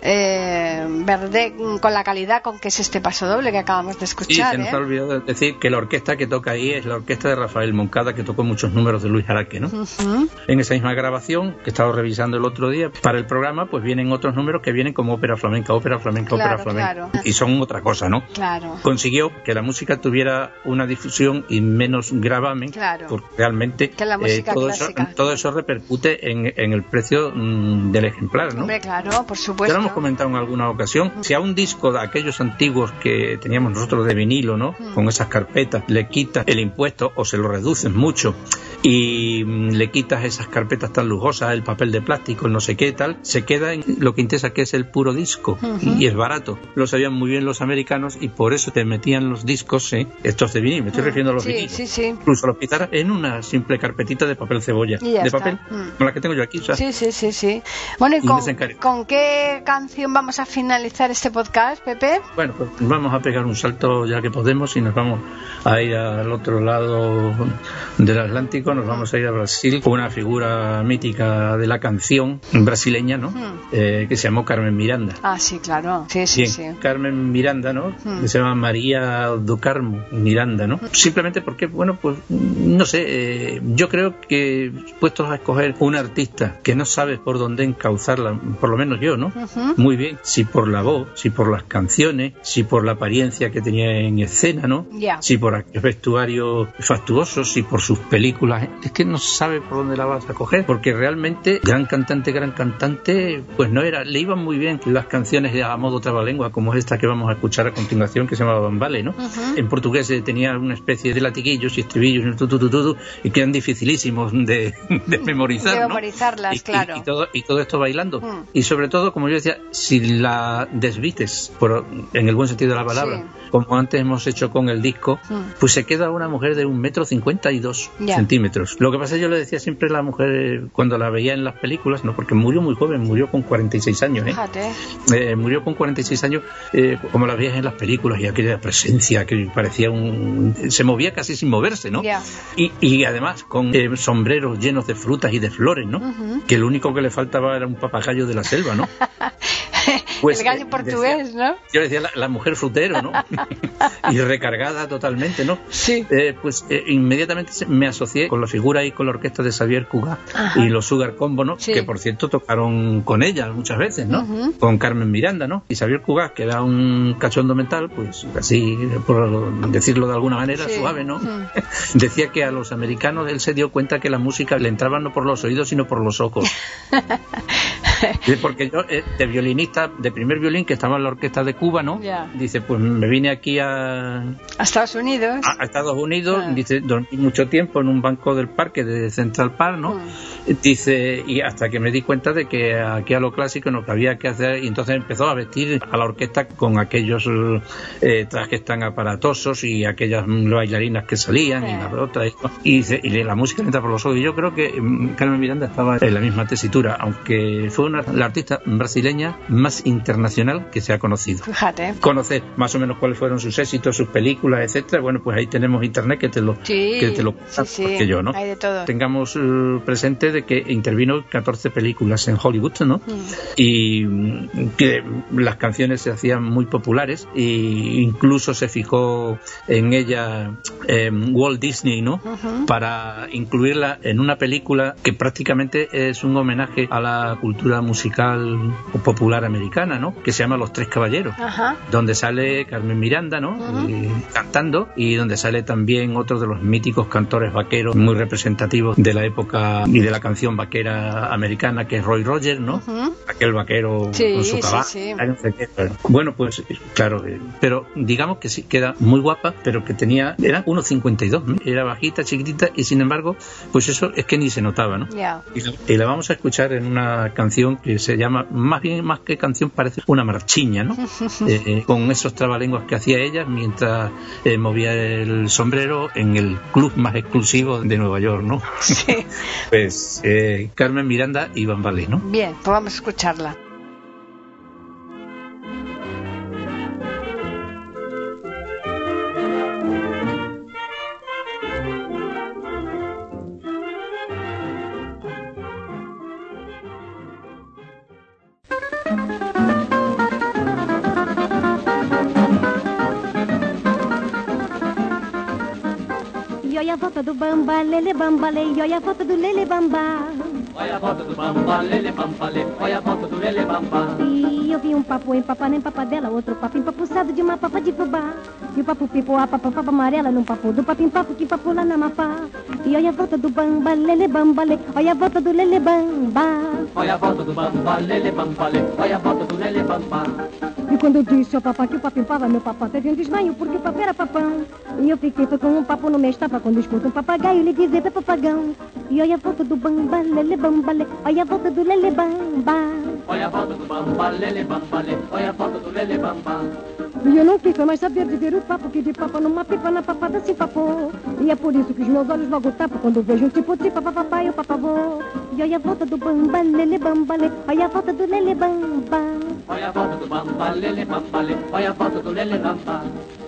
con la calidad con que es este pasodoble que acabamos de escuchar.
Sí, se nos ha olvidado decir que la orquesta que toca ahí es la orquesta de Rafael Moncada, que tocó muchos números de Luis Araque, ¿no? Uh-huh. En esa misma grabación que he estado revisando el otro día para el programa, pues vienen otros números que vienen como ópera flamenca, ópera flamenca.
Claro.
Y son otra cosa, ¿no?
Claro.
Consiguió que la música tuviera una difusión y menos gravamen,
claro,
porque realmente
que la música
todo eso repercute en el precio del ejemplar, ¿no?
Hombre, claro, por supuesto.
Ya lo hemos comentado en alguna ocasión. Si a un disco de aquellos antiguos que teníamos nosotros de vinilo, ¿no? Con esas carpetas, le quitas el impuesto o se lo reduces mucho y le quitas esas carpetas tan lujosas, el papel de plástico, el no sé qué tal, se queda en lo que interesa, que es el puro disco, y es barato. Lo sabían muy bien los americanos y por eso te metían los discos, estos de vinilo, me estoy refiriendo a los vinilos,
sí.
Incluso los pitaras en una simple carpetita de papel cebolla, de papel, con la que tengo yo aquí, ¿sabes?
Sí. Bueno, ¿y con qué canción vamos a finalizar este podcast, Pepe?
Bueno, pues vamos a pegar un salto ya que podemos y nos vamos a ir al otro lado del Atlántico, nos vamos a ir a Brasil con una figura mítica de la canción brasileña, ¿no? Que se llamó Carmen Miranda.
Ah, sí, claro. Sí.
Carmen Miranda, ¿no? Que se llama María do Carmo Miranda, ¿no? Simplemente porque, bueno, pues no sé, yo creo que puestos a escoger un artista que no sabes por dónde encauzarla, por lo menos yo, ¿no? Muy bien, si por la voz, si por las canciones, si por la apariencia que tenía en escena, ¿no? Si por aquellos vestuarios fastuosos, si por sus películas, es que no sabe por dónde la vas a coger, porque realmente gran cantante, pues no era, le iban muy bien las canciones a modo trabalengua, como es esta que vamos a escuchar a continuación, que se llamaba Bambale, ¿no? En portugués tenía una especie de latiguillos y estribillos y que eran dificilísimos de memorizar,
de memorizarlas, claro.
Y todo esto bailando. Y sobre todo, como yo decía, si la desvistes, en el buen sentido de la palabra, como antes hemos hecho con el disco, pues se queda una mujer de 1,52 centímetros. Lo que pasa es que yo le decía siempre a la mujer, cuando la veía en las películas, no, porque murió muy joven, murió con 46 años, murió con 46 años, como la veías en las películas, y aquella presencia que parecía se movía casi sin moverse, ¿no? Y además con sombreros llenos de frutas y de flores, ¿no? Que lo único que le faltaba era un papagayo de la selva, ¿no?
Pues, el gallo portugués, ¿no?
Yo decía la mujer frutero, ¿no? Y recargada totalmente, ¿no?
Sí.
Inmediatamente me asocié con la figura y con la orquesta de Xavier Cugat y los Sugar Combo, ¿no? Que por cierto tocaron con ella muchas veces, ¿no? Con Carmen Miranda, ¿no? Y Xavier Cugat, que era un cachondo mental, pues así, por decirlo de alguna manera, suave, ¿no? Decía que a los americanos él se dio cuenta que la música le entraba no por los oídos, sino por los ojos. Porque yo, de violinista, de primer violín, que estaba en la orquesta de Cuba, ¿no? Dice, pues me vine aquí a
Estados Unidos.
A Estados Unidos, dice, dormí mucho tiempo en un banco del parque de Central Park, ¿no? Dice, y hasta que me di cuenta de que aquí a lo clásico no había que hacer, y entonces empezó a vestir a la orquesta con aquellos trajes tan aparatosos y aquellas bailarinas que salían y las otras, y dice, y la música le entra por los ojos. Y yo creo que Carmen Miranda estaba en la misma tesitura, aunque fue la artista brasileña más internacional que se ha conocido.
Fíjate.
Conocer más o menos cuáles fueron sus éxitos, sus películas, etcétera. Bueno, pues ahí tenemos internet que te lo porque yo, ¿no?
Hay de todo.
Tengamos presente de que intervino en 14 películas en Hollywood, ¿no? Y que las canciones se hacían muy populares, e incluso se fijó en ella Walt Disney, ¿no? Para incluirla en una película que prácticamente es un homenaje a la cultura musical popular americana, ¿no? Que se llama Los Tres Caballeros, donde sale Carmen Miranda, ¿no? Cantando, y donde sale también otro de los míticos cantores vaqueros muy representativos de la época y de la canción vaquera americana, que es Roy Rogers, ¿no? Aquel vaquero con su caballo. Bueno, pues claro, pero digamos que sí, queda muy guapa, pero que era 1,52, ¿no? Era bajita, chiquitita, y sin embargo, pues eso es que ni se notaba, ¿no? Y la vamos a escuchar en una canción que se llama, más que canción, parece una marchiña, ¿no? Con esos trabalenguas que hacía ella mientras movía el sombrero en el club más exclusivo de Nueva York, ¿no?
Sí.
Pues Carmen Miranda y Bambale, ¿no?
Bien, pues vamos a escucharla.
olha a volta do bamba, lele bamba, lei, olha a volta do lele bamba.
Olha a volta do bamba, lele bamba, lele, olha a volta do lele bamba.
E eu vi um papo empapado em papadela, outro papo empapuçado de uma papa de fubá. E o papo pipo, a papa amarela num papo do papo empapo que papo lá na Amapá. E olha a volta do bamba, lele bamba, lei, olha a volta do lele bamba.
Olha a volta do bamba, lele bamba, lele, olha a volta do lele bamba.
E quando eu disse ao papá que o papo empava, meu papá teve um desmaio porque o papo era papão. E eu fiquei foi com um papo no meu estava quando escuto um papagaio lhe dizer papagão. E olha a volta do bamba, lele bamba, lele, olha a volta do lele bamba.
Olha a volta do bamba, lele bamba, lele, olha a volta do lele bamba.
E eu não quis mais saber de ver o papo que de papa numa pipa na papada se papou. E é por isso que os meus olhos logo tapam quando vejo um tipo de papapá e o papavô. E olha a volta do bamba, lele bamba, lele, olha a volta do lele bamba.
Olha a volta do bamba, lele bamba, lele, olha a volta do lele bamba.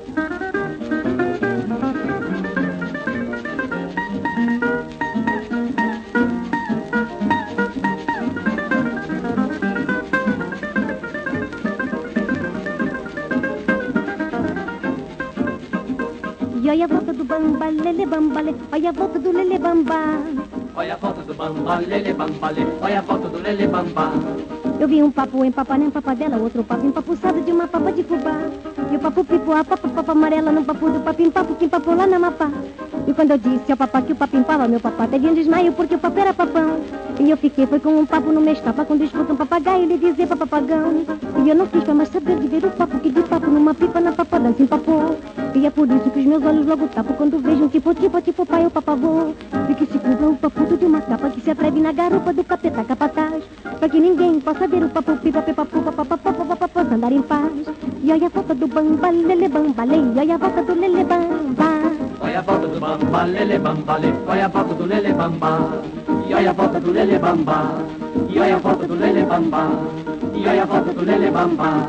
E olha a volta do bamba, lele bamba, lele, olha a volta do lele bamba.
Olha a volta do bamba, lele bamba, lele, olha a volta do lele bamba.
Eu vi um papo empapado em papadela, outro papo empapuçado de uma papa de fubá. E o papo pipo, a papa amarela num papo do papo empapo que empapou lá na Amapá. E quando eu disse ao papá que o papo empava, meu papá teve um desmaio porque o papo era papão. E eu fiquei foi com um papo no meu estava quando escuto um papagaio lhe dizer papagão. E eu não quis mais saber de ver o papo que de papo numa pipa na papada se empapou. E é por isso que os meus olhos logo tapam quando vejo um tipo pai o papavô. E que se cumpra o papudo de uma capa que se atreve na garupa do capeta capataz. Pra que ninguém possa ver o papo pipa pipa pupa papapá andar em paz. E olha a volta do bamba, lele bamba, lei, olha a volta do lele bamba.
Olha a volta do bamba, lele bamba, lele, olha a volta do lele bamba. E olha a volta do lele bamba. E olha a volta do lele bamba. E olha a volta do lele bamba.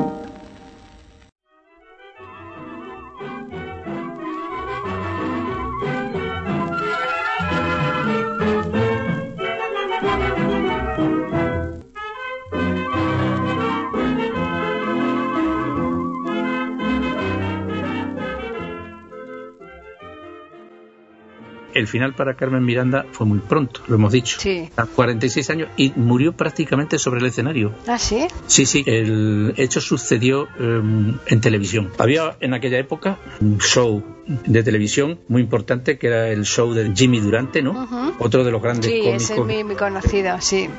El final para Carmen Miranda fue muy pronto, lo hemos dicho.
Sí.
A 46 años y murió prácticamente sobre el escenario.
¿Ah, sí?
Sí, el hecho sucedió en televisión. Había en aquella época un show de televisión muy importante que era el show de Jimmy Durante, ¿no?
Uh-huh.
Otro de los grandes cómicos.
Sí, ese es muy conocido, sí.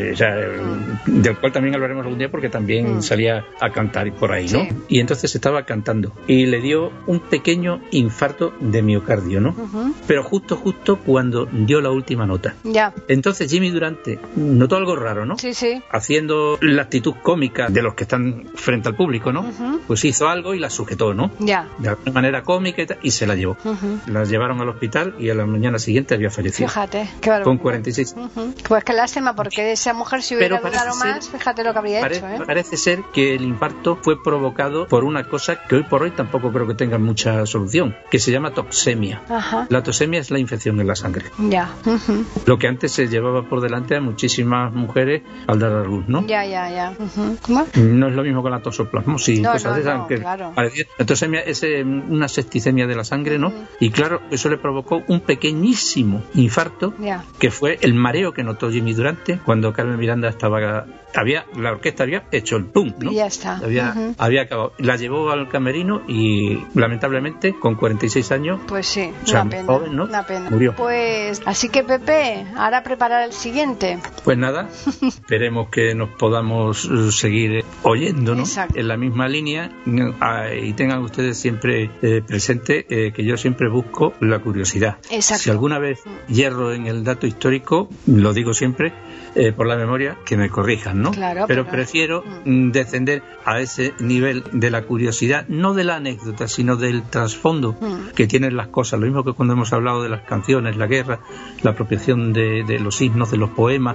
Del cual también hablaremos algún día porque también salía a cantar por ahí, ¿no? Sí. Y entonces estaba cantando y le dio un pequeño infarto de miocardio, ¿no? Uh-huh. Pero justo cuando dio la última nota.
Ya.
Entonces Jimmy Durante notó algo raro, ¿no?
Sí, sí.
Haciendo la actitud cómica de los que están frente al público, ¿no? Uh-huh. Pues hizo algo y la sujetó, ¿no?
Ya.
De alguna manera cómica y se la llevó. Uh-huh. La llevaron al hospital y a la mañana siguiente había fallecido.
Fíjate, qué barbaridad.
Con 46.
Uh-huh. Pues qué lástima, porque esa mujer si hubiera durado más, fíjate lo que habría hecho, ¿eh?
Parece ser que el infarto fue provocado por una cosa que hoy por hoy tampoco creo que tenga mucha solución, que se llama toxemia.
Ajá.
La toxemia es la infección en la sangre.
Ya. Uh-huh.
Lo que antes se llevaba por delante a muchísimas mujeres al dar a luz, ¿no?
Ya. Uh-huh. ¿Cómo?
No es lo mismo con la toxoplasmosis y cosas de esas.
Claro.
La toxemia es una septicemia de la sangre, ¿no? Uh-huh. Y claro, eso le provocó un pequeñísimo infarto, que fue el mareo que notó Jimmy Durante cuando Carmen Miranda la orquesta había hecho el pum, ¿no?
Y ya está.
Había acabado. La llevó al camerino y lamentablemente con 46 años,
pues sí,
o sea,
una pena,
joven, ¿no?
Una pena.
Murió.
Pues así que Pepe, ahora preparar el siguiente.
Pues nada, esperemos que nos podamos seguir oyendo, ¿no?
Exacto.
En la misma línea, y tengan ustedes siempre presente que yo siempre busco la curiosidad.
Exacto.
Si alguna vez hierro en el dato histórico, lo digo siempre, por la memoria, que me corrijan, ¿no?
Claro,
pero prefiero descender a ese nivel de la curiosidad, no de la anécdota, sino del trasfondo que tienen las cosas. Lo mismo que cuando hemos hablado de las canciones, la guerra, la apropiación de los himnos, de los poemas,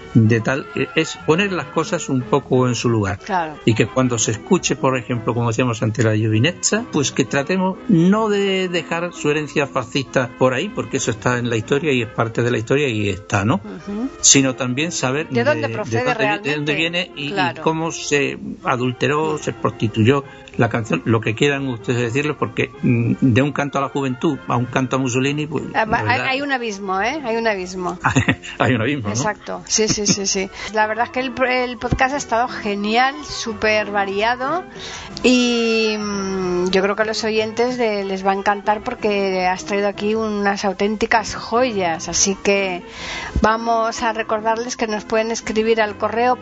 de tal, es poner las cosas un poco en su lugar.
Claro.
Y que cuando se escuche, por ejemplo, como decíamos ante la Giovinezza, pues que tratemos no de dejar su herencia fascista por ahí, porque eso está en la historia y es parte de la historia y está, ¿no? Sino también saber
de dónde procede realmente,
de dónde viene y
claro,
cómo se adulteró, se prostituyó la canción, lo que quieran ustedes decirlo, porque de un canto a la juventud a un canto a Mussolini, pues
hay un abismo, ¿eh? Hay un abismo.
Hay un abismo, ¿no?
Exacto, sí. La verdad es que el podcast ha estado genial, súper variado, y yo creo que a los oyentes les va a encantar porque has traído aquí unas auténticas joyas. Así que vamos a recordarles que nos pueden escribir al correo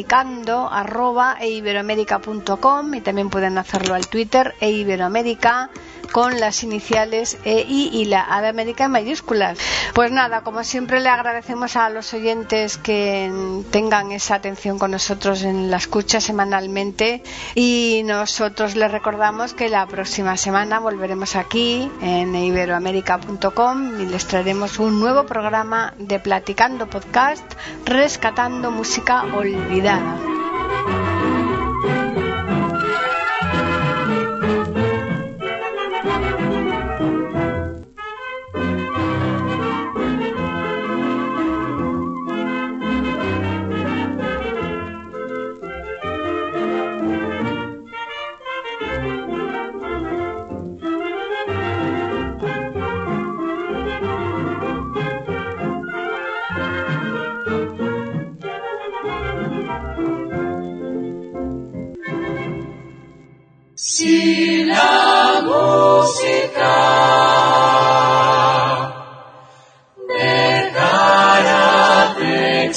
platicando@eiberoamerica.com, y también pueden hacerlo al Twitter eiberoamerica con las iniciales EI y la A de América en mayúsculas. Pues nada, como siempre le agradecemos a los oyentes que tengan esa atención con nosotros en la escucha semanalmente, y nosotros les recordamos que la próxima semana volveremos aquí en iberoamerica.com y les traeremos un nuevo programa de Platicando Podcast, rescatando música olvidada.
Si la música dejara de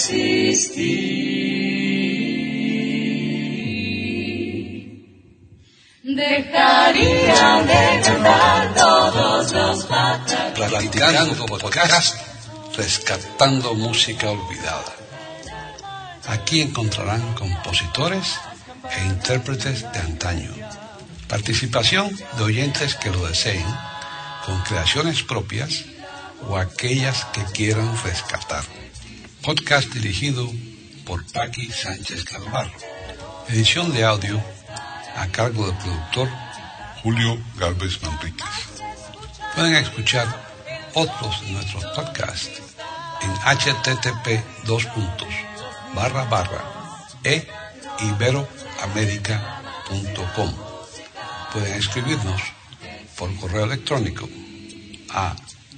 existir, dejarían de cantar todos los pájaros.
Platicando podcast, rescatando música olvidada. Aquí encontrarán compositores e intérpretes de antaño. Participación de oyentes que lo deseen, con creaciones propias o aquellas que quieran rescatar. Podcast dirigido por Paqui Sánchez Galvarro. Edición de audio a cargo del productor Julio Gálvez Manríquez. Pueden escuchar otros de nuestros podcasts en http://eiberoamerica.com. Pueden escribirnos por correo electrónico a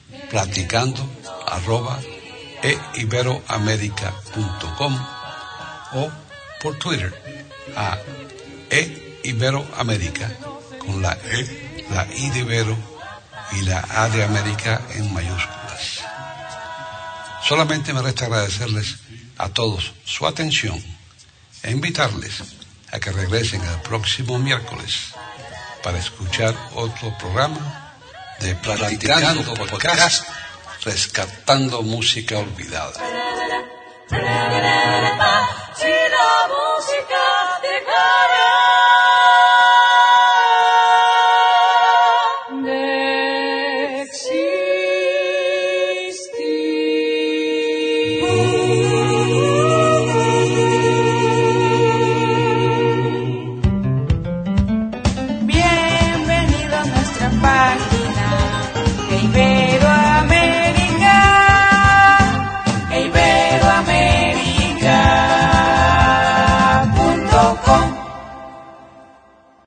platicando@eiberoamerica.com o por Twitter a eiberoamerica con la E, la I de Ibero y la A de América en mayúsculas. Solamente me resta agradecerles a todos su atención e invitarles a que regresen el próximo miércoles para escuchar otro programa de Platicando Podcast, rescatando música olvidada.